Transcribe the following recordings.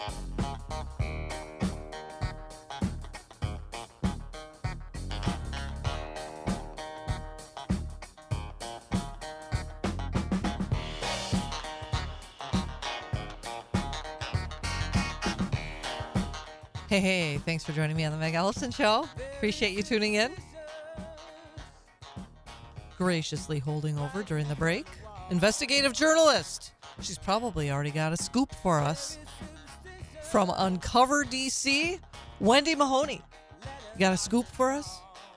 Hey, thanks for joining me on the Meg Ellison Show. Appreciate you tuning in. Graciously holding over during the break. Investigative journalist. She's probably already got a scoop for us. From Uncover DC, Wendy Mahoney. You got a scoop for us?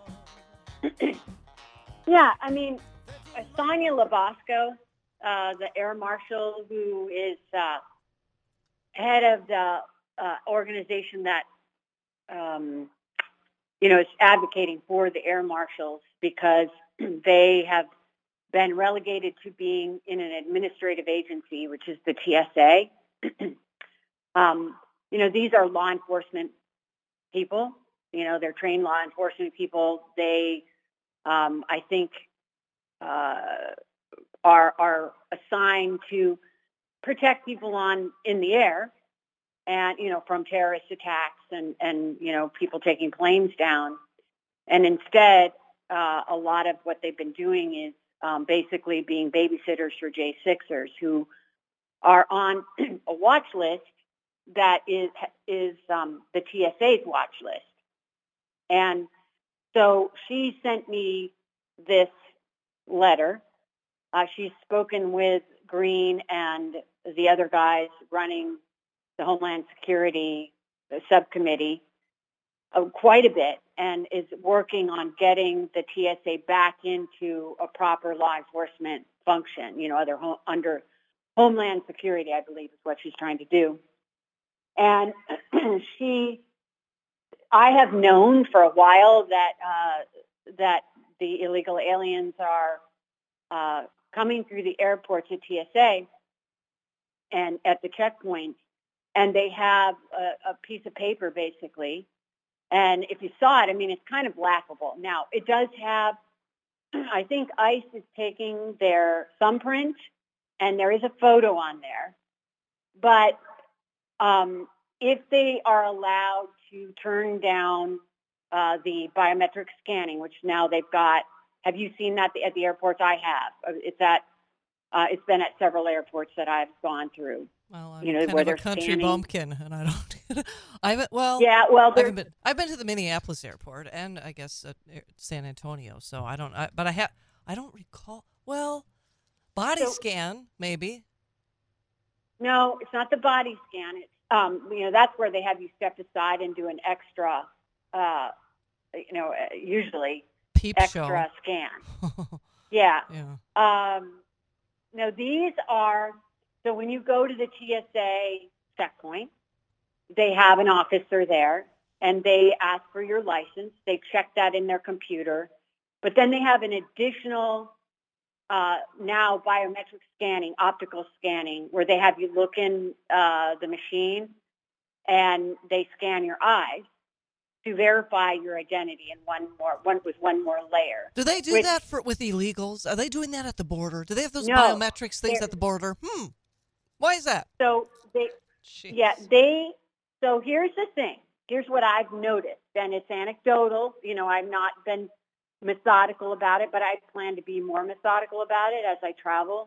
Yeah, I mean, Sonia Labasco, the air marshal who is head of the organization that, is advocating for the air marshals because they have been relegated to being in an administrative agency, which is the TSA. These are law enforcement people. They're trained law enforcement people. They, I think, are assigned to protect people in the air, and from terrorist attacks and people taking planes down. And instead, a lot of what they've been doing is basically being babysitters for J6ers who are on a watch list that is the TSA's watch list. And so she sent me this letter. She's spoken with Green and the other guys running the Homeland Security subcommittee quite a bit, and is working on getting the TSA back into a proper law enforcement function, under Homeland Security, I believe is what she's trying to do. And I have known for a while that the illegal aliens are coming through the airports at TSA and at the checkpoints, and they have a piece of paper basically. And if you saw it, I mean, it's kind of laughable. Now, it does have, I think ICE is taking their thumbprint, and there is a photo on there. But if they are allowed to turn down the biometric scanning, which now they've got, have you seen that at the airports? I have. It's been at several airports that I've gone through. Well, I'm kind of a country bumpkin, and I don't. I haven't. Well, yeah. Well, I've been to the Minneapolis airport, and I guess San Antonio. So I don't. But I don't recall. Well, body scan maybe. No, it's not the body scan. It's that's where they have you step aside and do an extra. Usually peep extra show. Scan. Yeah. Yeah. No, these are. So when you go to the TSA checkpoint, they have an officer there, and they ask for your license. They check that in their computer. But then they have an additional now biometric scanning, optical scanning, where they have you look in the machine, and they scan your eyes to verify your identity in one more layer. Do they do that with illegals? Are they doing that at the border? Do they have those biometrics things at the border? Why is that? So So here's the thing. Here's what I've noticed, and it's anecdotal. I've not been methodical about it, but I plan to be more methodical about it as I travel.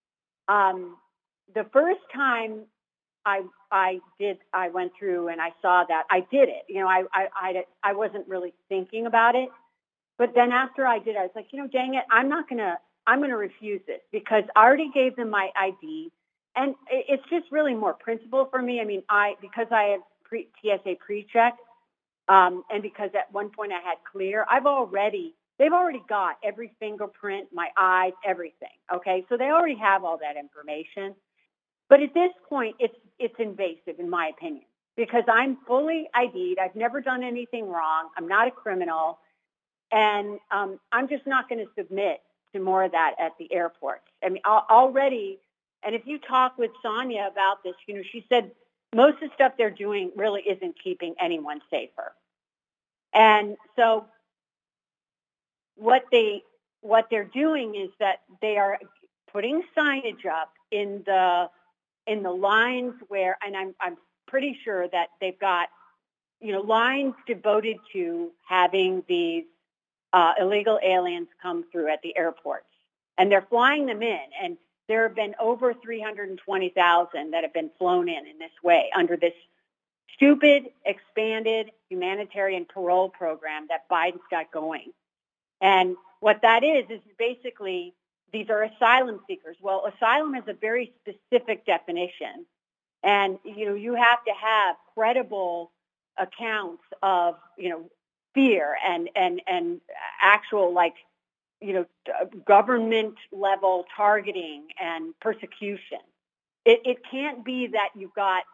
The first time I went through and I saw that, I did it. I wasn't really thinking about it, but then after I did, I was like, dang it, I'm gonna refuse this because I already gave them my ID. And it's just really more principle for me. I mean, because I have TSA pre-check, and because at one point I had clear, they've already got every fingerprint, my eyes, everything. Okay, so they already have all that information. But at this point, it's invasive, in my opinion, because I'm fully ID'd. I've never done anything wrong. I'm not a criminal, and I'm just not going to submit to more of that at the airports. I mean, already. And if you talk with Sonia about this, she said most of the stuff they're doing really isn't keeping anyone safer. And so what they're doing is that they are putting signage up in the lines where, and I'm pretty sure that they've got, lines devoted to having these illegal aliens come through at the airports, and they're flying them in. And there have been over 320,000 that have been flown in this way under this stupid expanded humanitarian parole program that Biden's got going. And what that is basically these are asylum seekers. Well, asylum is a very specific definition. And, you have to have credible accounts of, fear and actual, government level targeting and persecution. It can't be that you've got,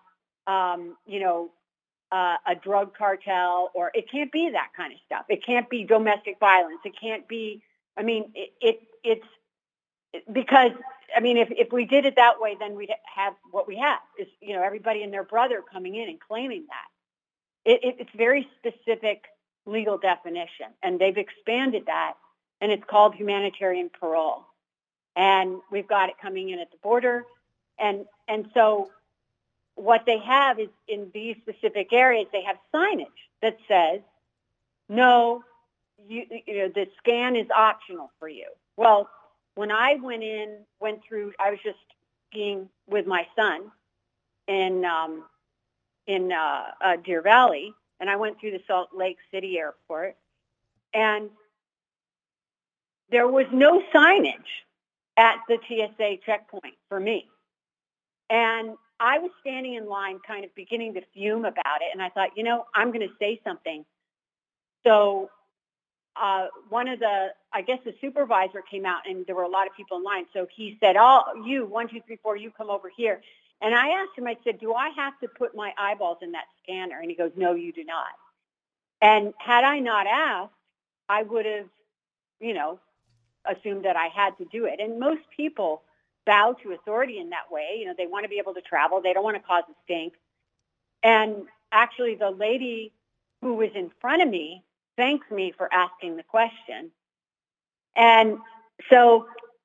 a drug cartel, or it can't be that kind of stuff. It can't be domestic violence. It can't be, it's because, if we did it that way, then we'd have what we have is, everybody and their brother coming in and claiming that. It's very specific legal definition, and they've expanded that, and it's called humanitarian parole. And we've got it coming in at the border. And so what they have is in these specific areas, they have signage that says, no, the scan is optional for you. Well, when I went through, I was just skiing with my son in Deer Valley, and I went through the Salt Lake City airport, and there was no signage at the TSA checkpoint for me. And I was standing in line kind of beginning to fume about it, and I thought, I'm going to say something. So the supervisor came out, and there were a lot of people in line. So he said, you, 1, 2, 3, 4, you come over here. And I asked him, I said, do I have to put my eyeballs in that scanner? And he goes, no, you do not. And had I not asked, I would have, assumed that I had to do it. And most people bow to authority in that way. They want to be able to travel. They don't want to cause a stink. And actually, the lady who was in front of me thanks me for asking the question. And so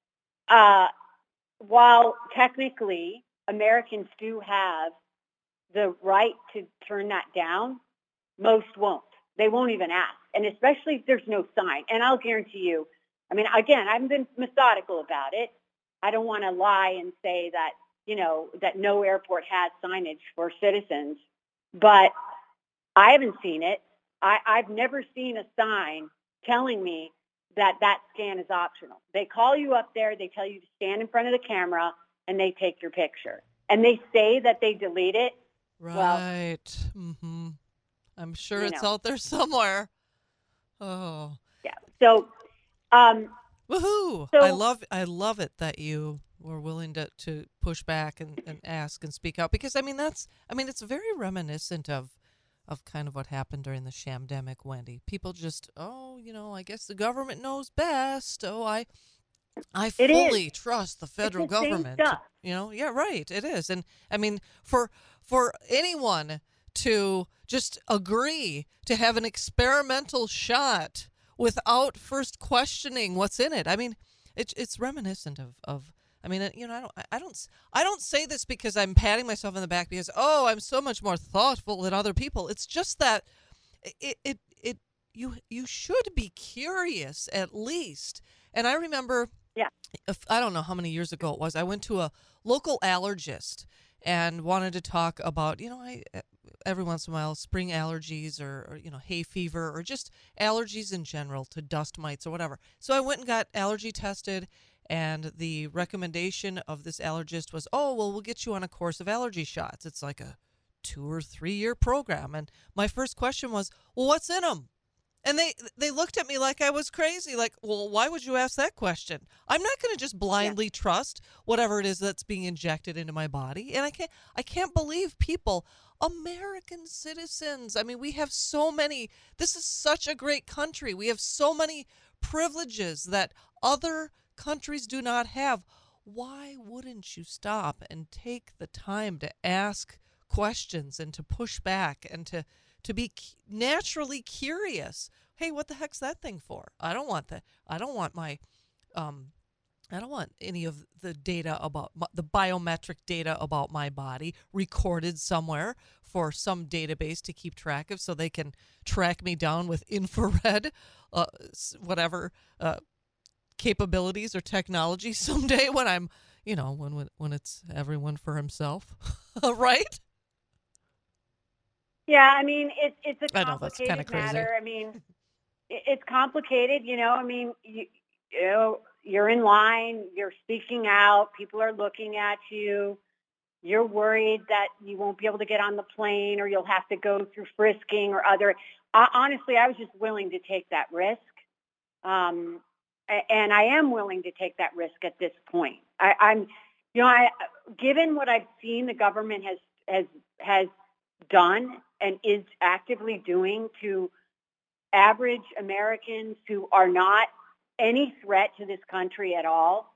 while technically Americans do have the right to turn that down, most won't. They won't even ask. And especially if there's no sign. And I'll guarantee you, again, I've been methodical about it. I don't want to lie and say that, that no airport has signage for citizens, but I haven't seen it. I've never seen a sign telling me that scan is optional. They call you up there, they tell you to stand in front of the camera, and they take your picture. And they say that they delete it. Right. Mm-hmm. I'm sure it's out there somewhere. Oh. Yeah. So, woohoo! So, I love it that you were willing to push back and ask and speak out, because it's very reminiscent of kind of what happened during the shamdemic, Wendy. People just, I guess the government knows best. I fully trust the federal government. Same stuff. Yeah, right. It is. And for anyone to just agree to have an experimental shot without first questioning what's in it. It's reminiscent of I don't say this because I'm patting myself on the back because I'm so much more thoughtful than other people. It's just that you should be curious at least. And I remember, I don't know how many years ago it was, I went to a local allergist and wanted to talk about, every once in a while, spring allergies or hay fever or just allergies in general to dust mites or whatever. So I went and got allergy tested, and the recommendation of this allergist was, we'll get you on a course of allergy shots. It's like a 2 or 3 year program. And my first question was, well, what's in them? And they looked at me like I was crazy. Like, well, why would you ask that question? I'm not going to just blindly trust whatever it is that's being injected into my body. And I can't believe people, American citizens. We have so many. This is such a great country. We have so many privileges that other countries do not have. Why wouldn't you stop and take the time to ask questions and to push back and to be naturally curious? Hey, what the heck's that thing for? I don't want that. I don't want my I don't want any of the data about the biometric data about my body recorded somewhere for some database to keep track of, so they can track me down with infrared, whatever capabilities or technology someday when I'm, when it's everyone for himself, right? Yeah, I mean, it's a I know that's kind of complicated crazy. matter. I mean, it's complicated, I mean, you're in line, you're speaking out, people are looking at you. You're worried that you won't be able to get on the plane, or you'll have to go through frisking or other. Honestly, I was just willing to take that risk. And I am willing to take that risk at this point. I'm, given what I've seen the government has done and is actively doing to average Americans who are not any threat to this country at all.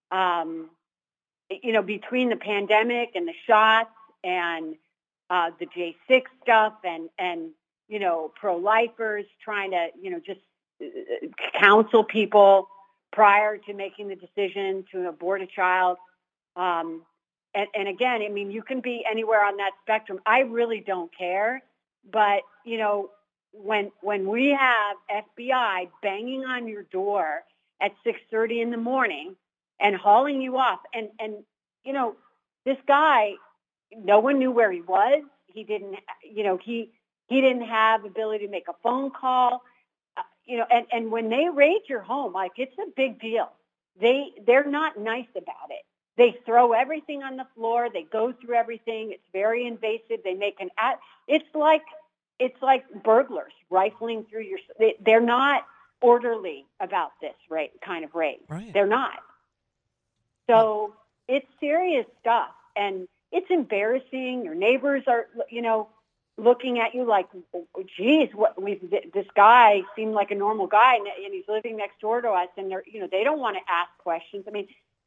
Between the pandemic and the shots and the J6 stuff and pro-lifers trying to, just counsel people prior to making the decision to abort a child. And again, I mean, you can be anywhere on that spectrum. I really don't care. But, when we have FBI banging on your door at 6:30 in the morning and hauling you off, and this guy, no one knew where he was. He didn't, he didn't have ability to make a phone call. And when they raid your home, like, it's a big deal. They're not nice about it. They throw everything on the floor. They go through everything. It's very invasive. They make it's like burglars rifling through your. They're not orderly about this kind of raid. Right. They're not. So it's serious stuff, and it's embarrassing. Your neighbors are, looking at you like, geez, this guy seemed like a normal guy, and he's living next door to us, and they don't want to ask questions. I mean,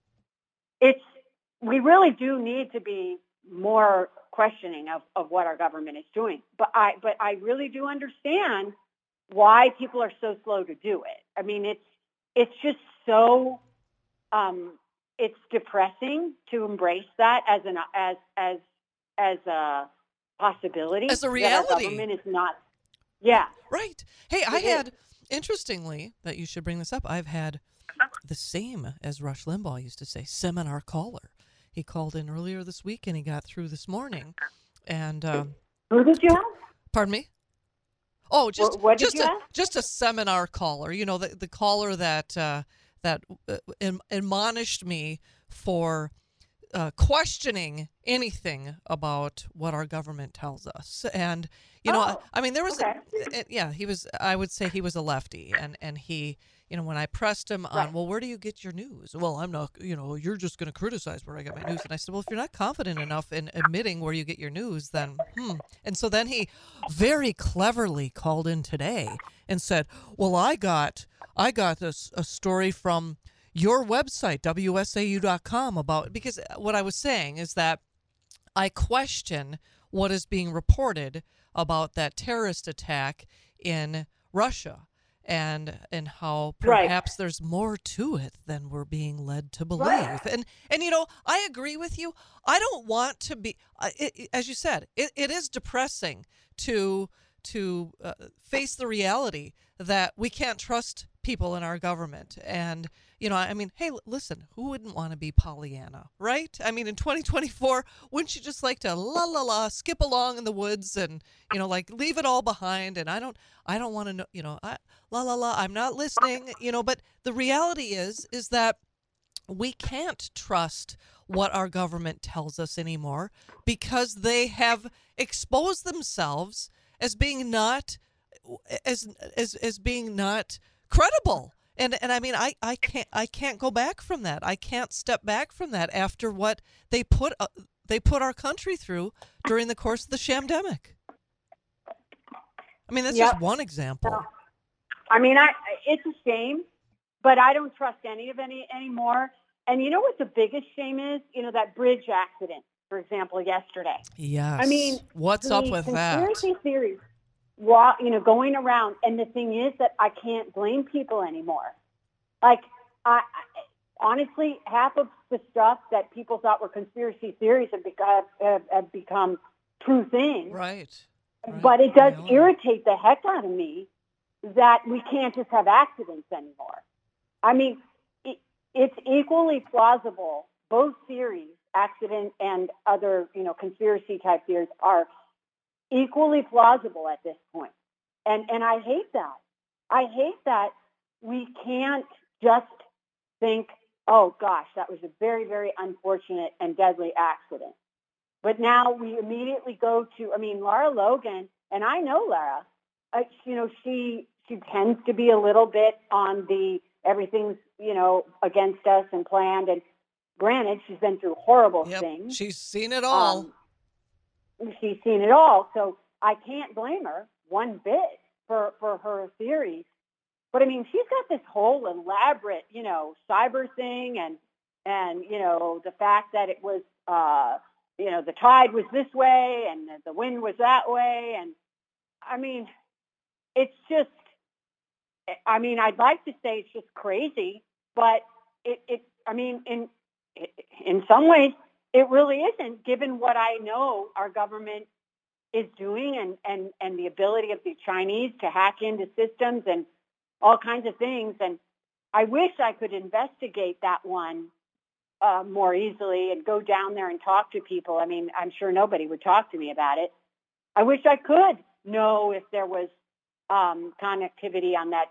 we really do need to be more questioning of what our government is doing. But I really do understand why people are so slow to do it. I mean, it's just so it's depressing to embrace that as a possibility, as a reality. That our government is not. Yeah. Right. Hey, I had, interestingly, that you should bring this up, I've had the same, as Rush Limbaugh used to say, seminar caller. He called in earlier this week, and he got through this morning. And who did you have? Pardon me? Oh, just a seminar caller. The caller that admonished me for questioning anything about what our government tells us. And I mean, there was I would say he was a lefty, and he, when I pressed him on, well, where do you get your news? Well, I'm not, you're just going to criticize where I get my news. And I said, well, if you're not confident enough in admitting where you get your news, then And so then he very cleverly called in today and said, well, I got a story from your website, WSAU.com, about, because what I was saying is that I question what is being reported about that terrorist attack in Russia, and how perhaps there's more to it than we're being led to believe. Right. And I agree with you. I don't want to be, as you said, it is depressing to face the reality that we can't trust people in our government. And, I mean, hey, listen, who wouldn't want to be Pollyanna, right? I mean, in 2024, wouldn't you just like to skip along in the woods and, like, leave it all behind? And I don't want to know, I'm not listening, but the reality is that we can't trust what our government tells us anymore, because they have exposed themselves as being not being not credible. And I mean, I can't go back from that. I can't step back from that after what they put our country through during the course of the shamdemic. I mean, that's just one example. I mean, it's a shame, but I don't trust any anymore. And you know what the biggest shame is? That bridge accident, for example, yesterday. Yes. I mean, what's up with that? Conspiracy theories, going around. And the thing is that I can't blame people anymore. Like, honestly, half of the stuff that people thought were conspiracy theories have become true things. Right. But it does irritate the heck out of me that we can't just have accidents anymore. I mean, it's equally plausible. Both theories, accident and other, conspiracy type theories, are equally plausible at this point. And I hate that. I hate that we can't just think, oh gosh, that was a very, very unfortunate and deadly accident. But now we immediately go to, Lara Logan, and I know Lara, she tends to be a little bit on the everything's, against us and planned. And granted, she's been through horrible things. She's seen it all. She's seen it all. So I can't blame her one bit for her theories. But she's got this whole elaborate, cyber thing and the fact that it was, the tide was this way and the wind was that way. And it's just, I'd like to say it's just crazy, but in some ways, it really isn't, given what I know our government is doing and the ability of the Chinese to hack into systems and all kinds of things. And I wish I could investigate that one more easily and go down there and talk to people. I'm sure nobody would talk to me about it. I wish I could know if there was connectivity on that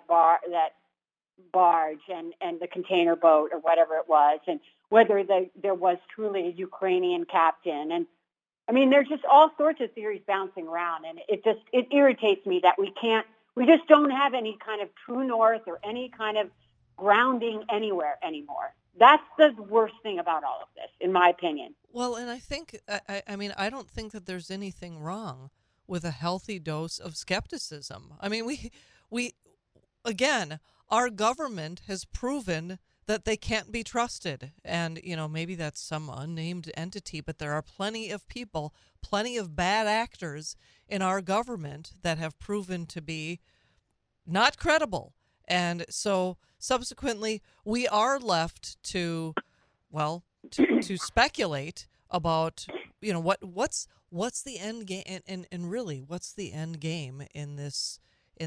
barge and the container boat or whatever it was, and whether there was truly a Ukrainian captain. And there's just all sorts of theories bouncing around, and it irritates me that we just don't have any kind of true north or any kind of grounding anywhere anymore. That's the worst thing about all of this, in my opinion. Well, and I think, I don't think that there's anything wrong with a healthy dose of skepticism. We again, our government has proven that they can't be trusted. And, maybe that's some unnamed entity, but there are plenty of people, plenty of bad actors in our government that have proven to be not credible. And so subsequently, we are left to speculate about, what's the end game, and really, what's the end game in this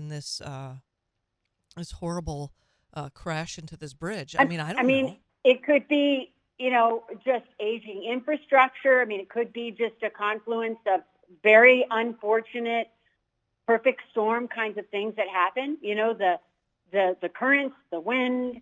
this horrible crash into this bridge. I don't know. It could be, just aging infrastructure. It could be just a confluence of very unfortunate, perfect storm kinds of things that happen. The currents, the wind,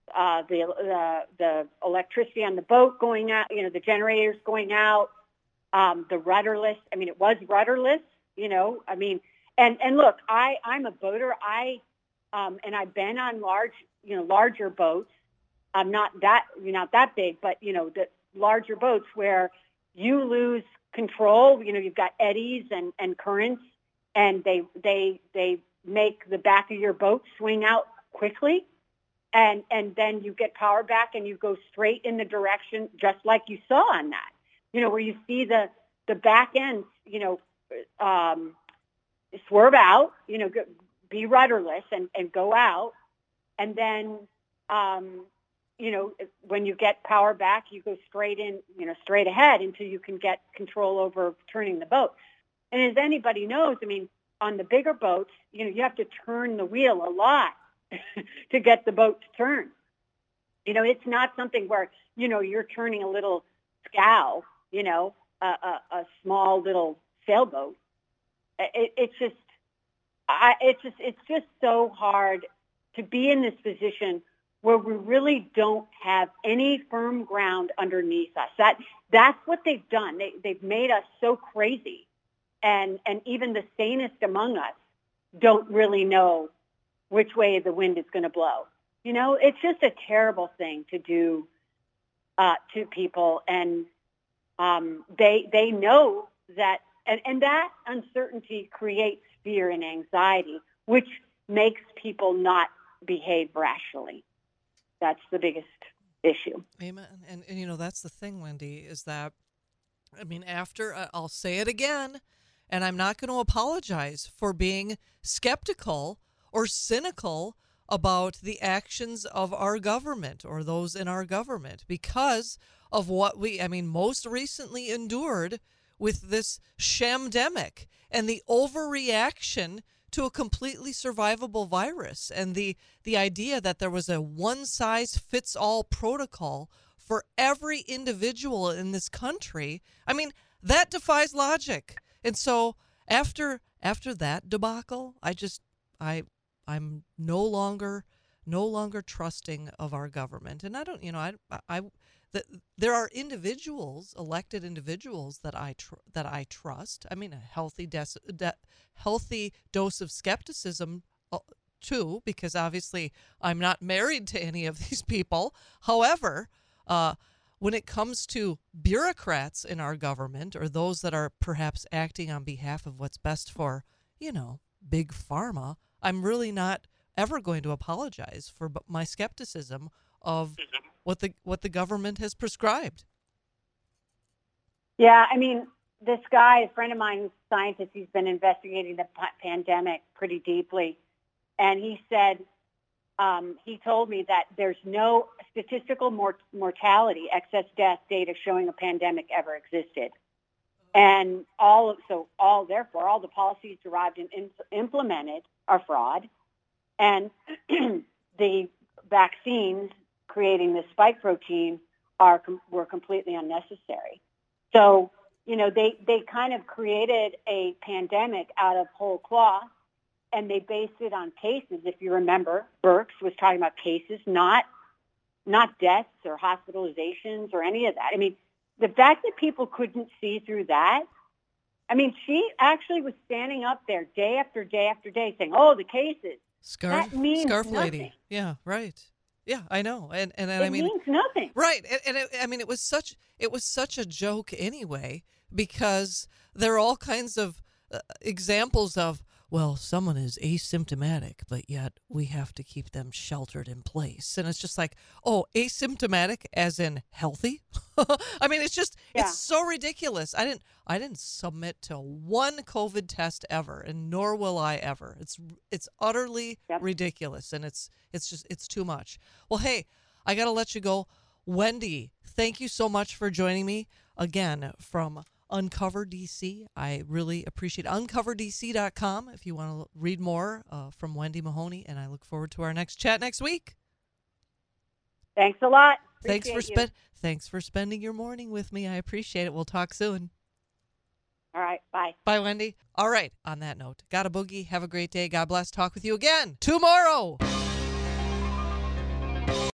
the electricity on the boat going out, the generators going out, the rudderless. It was rudderless, and look, I'm a boater. And I've been on larger boats. Not that big, but the larger boats where you lose control. You've got eddies and currents, and they make the back of your boat swing out quickly, and then you get power back and you go straight in the direction, just like you saw on that. Where you see the back end, swerve out, be rudderless and go out. And then, when you get power back, you go straight ahead until you can get control over turning the boat. And as anybody knows, on the bigger boats, you have to turn the wheel a lot to get the boat to turn. It's not something where, you're turning a little scow, a small little sailboat. It's just so hard to be in this position where we really don't have any firm ground underneath us. That's what they've done. They've made us so crazy, and even the sanest among us don't really know which way the wind is going to blow. It's just a terrible thing to do to people, and they know that, and that uncertainty creates fear and anxiety, which makes people not behave rationally. That's the biggest issue. Amen. And that's the thing, Wendy, is that, after, I'll say it again, and I'm not going to apologize for being skeptical or cynical about the actions of our government or those in our government because of what most recently endured with this shamdemic and the overreaction to a completely survivable virus and the idea that there was a one-size-fits-all protocol for every individual in this country. I mean, that defies logic. And so after that debacle, I'm no longer trusting of our government. And I don't, there are individuals, elected individuals that I trust. I mean, a healthy healthy dose of skepticism too, because obviously I'm not married to any of these people. However, when it comes to bureaucrats in our government or those that are perhaps acting on behalf of what's best for, big pharma, I'm really not ever going to apologize for my skepticism of what the government has prescribed. Yeah, I mean, this guy, a friend of mine, who's a scientist, he's been investigating the pandemic pretty deeply, and he said, he told me that there's no statistical mortality, excess death data showing a pandemic ever existed. And therefore, all the policies derived and implemented are fraud. And the vaccines creating the spike protein were completely unnecessary. So, they kind of created a pandemic out of whole cloth, and they based it on cases. If you remember, Birx was talking about cases, not deaths or hospitalizations or any of that. I mean, the fact that people couldn't see through that, I mean, she actually was standing up there day after day after day saying, "Oh, the cases." Scarf that means Scarf nothing. Lady. Yeah, right. Yeah, I know. And it I mean, means nothing. Right. And it was such a joke anyway, because there are all kinds of examples of, well, someone is asymptomatic, but yet we have to keep them sheltered in place. And it's just like, oh, asymptomatic as in healthy? I mean, it's so ridiculous. I didn't submit to one COVID test ever, and nor will I ever. It's utterly ridiculous, and it's too much. Well, hey, I got to let you go. Wendy, thank you so much for joining me again from Uncover DC. I really appreciate uncoverdc.com if you want to read more from Wendy Mahoney, and I look forward to our next chat next week. Thanks a lot. Thanks for spending your morning with me. I appreciate it. We'll talk soon. All right. Bye. Bye, Wendy. All right. On that note, gotta boogie. Have a great day. God bless. Talk with you again tomorrow.